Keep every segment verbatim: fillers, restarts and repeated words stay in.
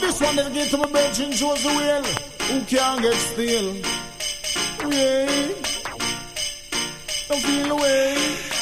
This one dedicated to my benching shows the wheel. Who can't get still? Yeah. Don't feel the way.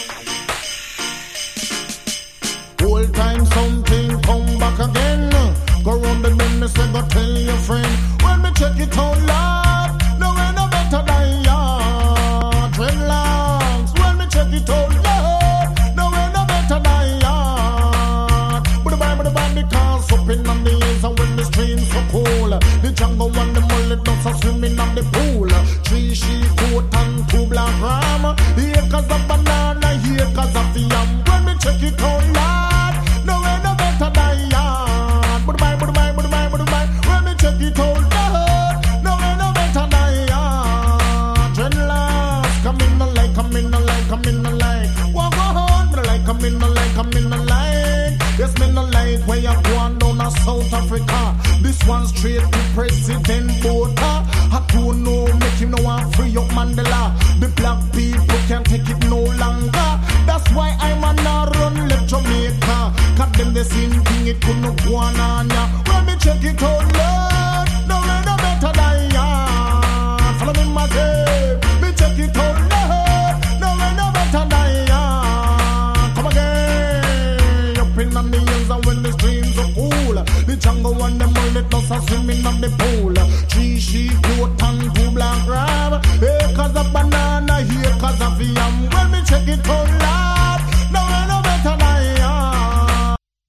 Whole time something come back again. Go round the bend, me say go tell your friend. When me check it out loud, no way no better than ya. Dreadlocks. When me check it out loud, no way no better than ya. But the Bible, the Bible, because up in on the hills and when the streams so cool, the jungle and the mullet dogs are swimming on the pool. Three sheep coat and two black ram. Here cause of banana, here cause of the yam. When me check it out loud, no way no better than ya. But the Bible, the Bible, the Bible, the Bible, when me check it out loud, no way no better than ya. Dreadlocks, come in the light, come in the light, come in the light. Walk on, but the light, come in the light, come in the light. Yes, me no like where you go on down to South Africa. This one straight to President Botha. I don't know, make him no one free up Mandela. The black people can't take it no longer. That's why I'm a not run left Jamaica. Cause them the same thing, it couldn't go on on ya. When me check it out, Lord, no way no better than ya. Follow me, my day. Me check it out, Lord, no way no better than ya. Come again, up in on the hills and when the streams are cool. The jungle and the mullet dogs are swimming